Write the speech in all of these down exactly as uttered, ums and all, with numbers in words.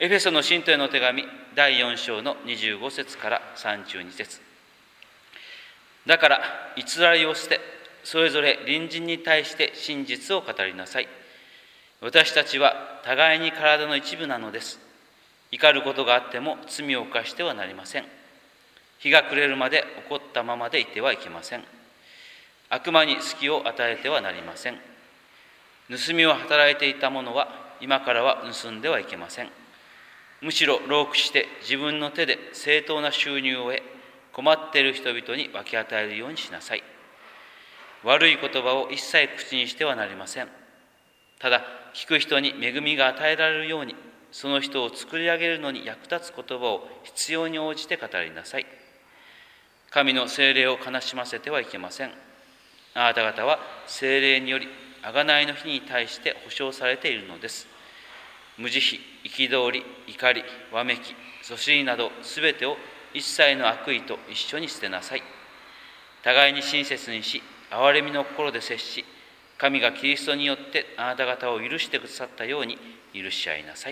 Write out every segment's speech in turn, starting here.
エフェソの信徒への手紙だいよん章のにじゅうご節からさんじゅうに節。だから偽りを捨て、それぞれ隣人に対して真実を語りなさい。私たちは互いに体の一部なのです。怒ることがあっても罪を犯してはなりません。日が暮れるまで怒ったままでいてはいけません。悪魔に隙を与えてはなりません。盗みを働いていた者は今からは盗んではいけません。むしろ労苦して自分の手で正当な収入を得、困っている人々に分け与えるようにしなさい。悪い言葉を一切口にしてはなりません。ただ聞く人に恵みが与えられるように、その人を作り上げるのに役立つ言葉を必要に応じて語りなさい。神の聖霊を悲しませてはいけません。あなた方は聖霊により贖いの日に対して保証されているのです。無慈悲、憤り、怒り、わめき、そしりなどすべてを一切の悪意と一緒に捨てなさい。互いに親切にし、憐れみの心で接し、神がキリストによってあなた方を許してくださったように許し合いなさい。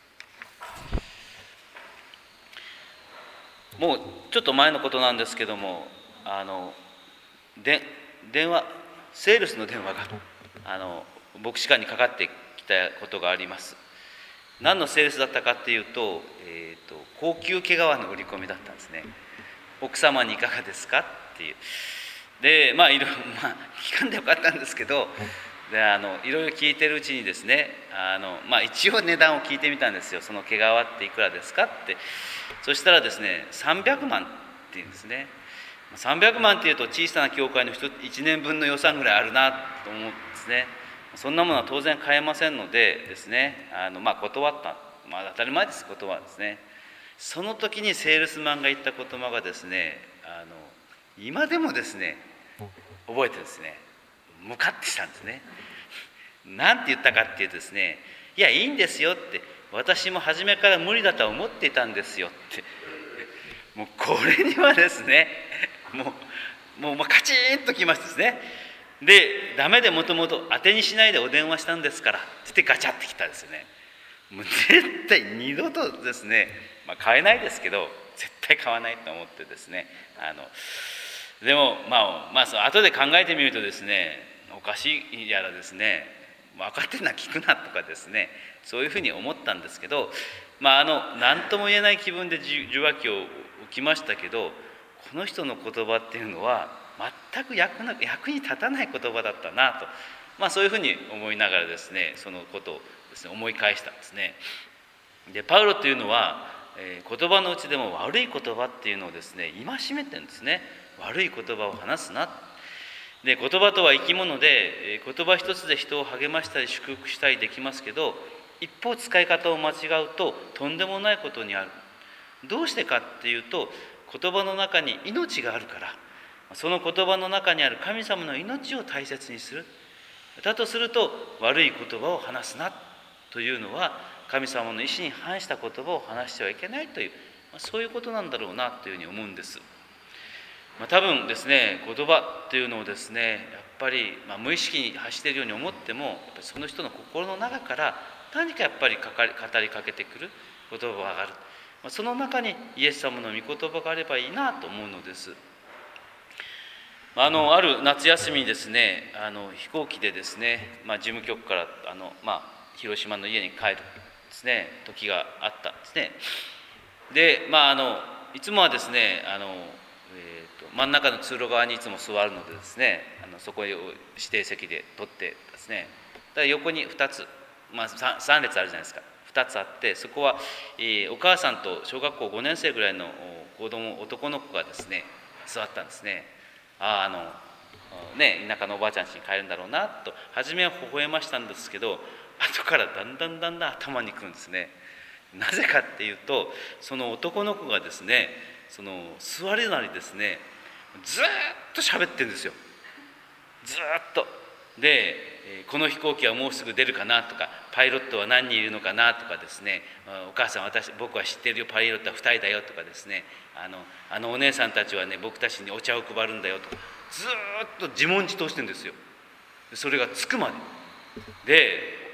もうちょっと前のことなんですけども、あので電話セールスの電話があの牧師館にかかってきたことがあります。何のセールスだったかっていうと、えーと高級毛皮の売り込みだったんですね。奥様にいかがですかっていう。でまあいろいろ、まあ、聞かんでよかったんですけど、であのいろいろ聞いてるうちにですね、あの、まあ、一応値段を聞いてみたんですよ。その毛皮っていくらですかって。そしたらですね、さんびゃくまんっていうんですね。さんびゃくまんっていうと小さな教会のいちねんぶんの予算ぐらいあるなと思うんですね。そんなものは当然買えませんのでですね、あの、まあ、断った、まあ、当たり前です。断るんですね。その時にセールスマンが言った言葉がですね、あの今でもですね覚えてるんですね。ムカッてしたんですね。なんて言ったかっていうとですね、いやいいんですよって、私も初めから無理だとは思っていたんですよって。もうこれにはですね、もうもうカチンときましてですね、でダメでもともと当てにしないでお電話したんですからって言ってガチャってきたんですよね。もう絶対二度とですね、まあ、買えないですけど絶対買わないと思ってですね、あのでもまあまあそう後で考えてみるとですね、おかしいやらですね、分かってんな聞くなとかですね、そういうふうに思ったんですけど、まああの何とも言えない気分で受話器を置きましたけど、この人の言葉っていうのは全く役な役に立たない言葉だったなと、まあそういうふうに思いながらですね、そのことをですね思い返したんですね。でパウロというのは、えー、言葉のうちでも悪い言葉っていうのをですね戒めてるんですね。悪い言葉を話すな。で言葉とは生き物で、えー、言葉一つで人を励ましたり祝福したりできますけど、一方使い方を間違うととんでもないことにある。どうしてかっていうと、言葉の中に命があるから、その言葉の中にある神様の命を大切にする。だとすると悪い言葉を話すなというのは、神様の意志に反した言葉を話してはいけないという、そういうことなんだろうなというふうに思うんです。まあ、多分ですね、言葉というのをですね、やっぱり、まあ、無意識に発しているように思っても、やっぱりその人の心の中から何かやっぱりかかり語りかけてくる言葉がある。まあ、その中にイエス様の御言葉があればいいなと思うのです。あのある夏休みにですね、あの飛行機でですね、まあ、事務局からあの、まあ、広島の家に帰るですね時があったんですね。で、まあ、あのいつもはですね、あの、えーと、真ん中の通路側にいつも座るのでですね、あのそこを指定席で取ってですね、だから横にふたつ、まあ、3, さん列あるじゃないですか。ふたつあって、そこは、えー、お母さんと小学校ごねん生ぐらいの子供男の子がですね座ったんですね。あああのね、田舎のおばあちゃん家に帰るんだろうなと初めは微笑ましたんですけど、後からだんだんだんだん頭にくるんですね。なぜかっていうと、その男の子がですね、その座りなりですね、ずーっと喋ってるんですよ。ずーっと。で、この飛行機はもうすぐ出るかなとか、パイロットは何人いるのかなとかですね、お母さん私僕は知ってるよ、パイロットはふたりだよとかですね、あのあのお姉さんたちはね僕たちにお茶を配るんだよとか、ずーっと自問自答してるんですよ。それがつくまでで、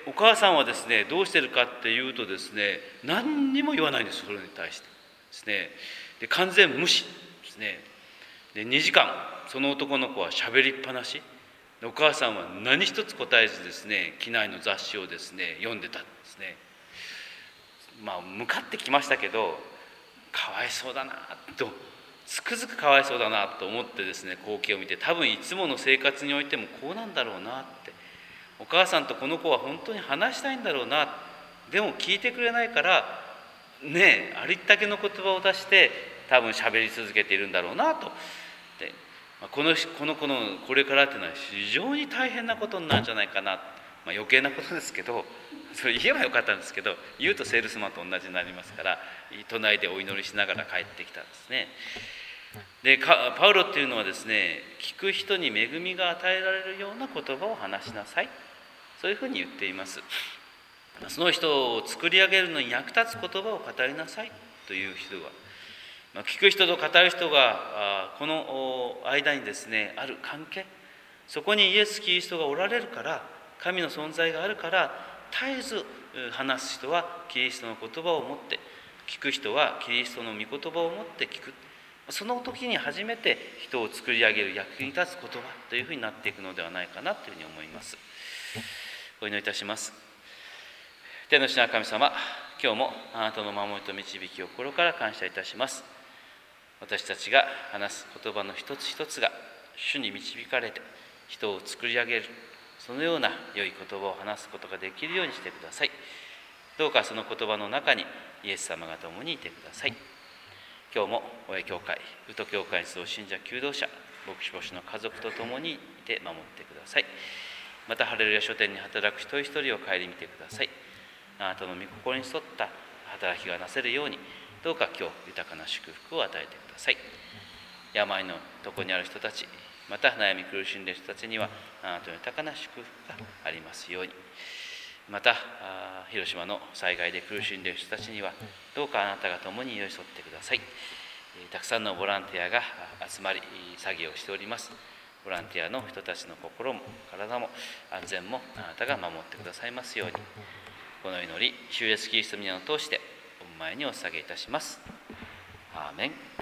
お母さんはですね、どうしてるかっていうとですね、何にも言わないんです、それに対してですね。で、完全無視ですね。で、にじかんその男の子はしゃべりっぱなしで、お母さんは何一つ答えずですね、機内の雑誌をですね読んでたんですね。まあ向かってきましたけど、かわいそうだなと、つくづくかわいそうだなと思ってですね、光景を見て、多分いつもの生活においてもこうなんだろうなって、お母さんとこの子は本当に話したいんだろうな、でも聞いてくれないからねえ、ありったけの言葉を出して多分喋り続けているんだろうなと。で、このこの子のこれからっていうのは非常に大変なことになるんじゃないかな、まあ、余計なことですけど、それ言えばよかったんですけど、言うとセールスマンと同じになりますから、唱えでお祈りしながら帰ってきたんですね。で、パウロっていうのはですね、聞く人に恵みが与えられるような言葉を話しなさい、そういうふうに言っています。その人を作り上げるのに役立つ言葉を語りなさいという人が、聞く人と語る人がこの間にですねある関係、そこにイエス・キリストがおられるから、神の存在があるから、絶えず話す人はキリストの言葉を持って、聞く人はキリストの御言葉を持って聞く。その時に初めて人を作り上げる役に立つ言葉というふうになっていくのではないかなというふうに思います。お祈りいたします。天の父なる神様、今日もあなたの守りと導きを心から感謝いたします。私たちが話す言葉の一つ一つが主に導かれて人を作り上げる、そのような良い言葉を話すことができるようにしてください。どうかその言葉の中にイエス様が共にいてください。今日も親教会、宇都教会に集う信者求道者、牧師牧師の家族と共にいて守ってください。またハレルヤ書店に働く一人一人を顧みてください。あなたの御心に沿った働きがなせるように、どうか今日豊かな祝福を与えてください。病のとこにある人たち、また悩み苦しんでいる人たちにはあなたの豊かな祝福がありますように。また広島の災害で苦しんでいる人たちにはどうかあなたが共に寄り添ってください。たくさんのボランティアが集まり作業をしております。ボランティアの人たちの心も体も安全もあなたが守ってくださいますように。この祈り、主イエスキリストの皆を通してお前にお捧げいたします。アーメン。